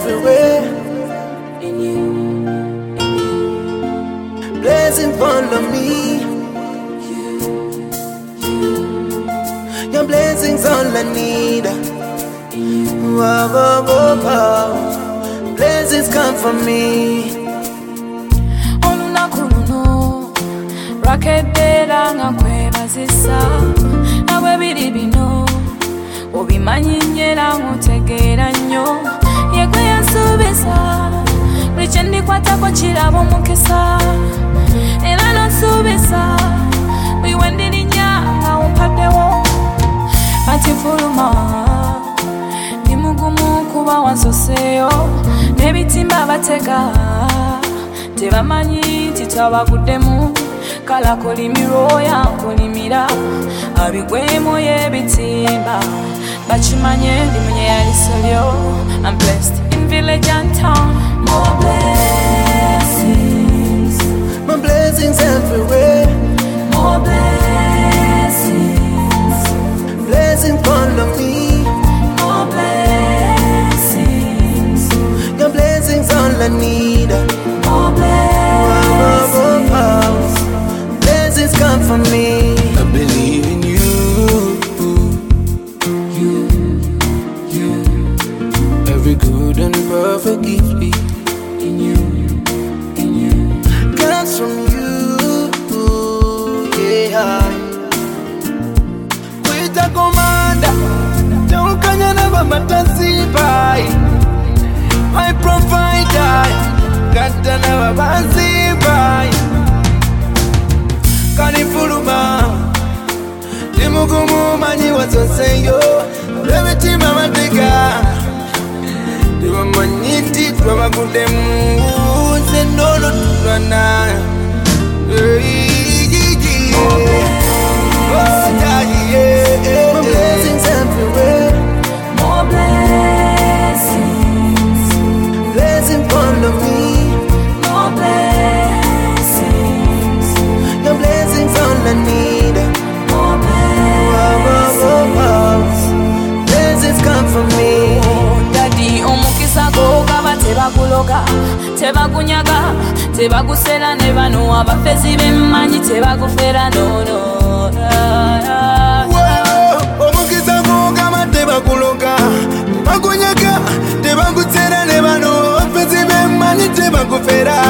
everywhere. Blessings follow me. Your blessings all I need. Wow, wow, wow, wow. Blessings come from me. Olunakuno rakedera nga kwebazisa nawe biri bino obimanyi nyera ngutegeera nnyo yegwe yansuubiza buli kye ndikwatako kiraba omukisa era nonsuubiza buli we ndirinya nga wompaddewo kati fuluma ndi mugumu kuba wansoseeyo n'ebitimba batega tebamanyi nti twabaguddemu kala kolimirwa yankolimira abigwemu y'ebitimba bakimanye ndi munye yalisolyo. I'm blessed in village and town. More blessings, my blessings everywhere. More blessings, blessings follow me. More blessings, your blessings all I need. More blessings, blessings come from me. I believe in you. Every good and perfect gift in you comes from you. Yeah. Kwita komanda, taukanya na bamatasibai. My provider, kata na babasibai. Kanifuluma, dimugumu manyi wazoseyo. Bebetima mateka, diwa manyiti kwa magudemu. Zenono tulana. More blessings everywhere. more blessings, Blessings follow me. more blessings, Your blessings all I need. more blessings. Blessings come from me. Daddy omukisa go gaba tebaguloga tebagunyaga tebagusera ne bano abafezi bemmanyi tebagufera nono. Omukisa go gaba tebaguloga tebagunyaga tebagusera ne bano abafezi bemmanyi tebagufera.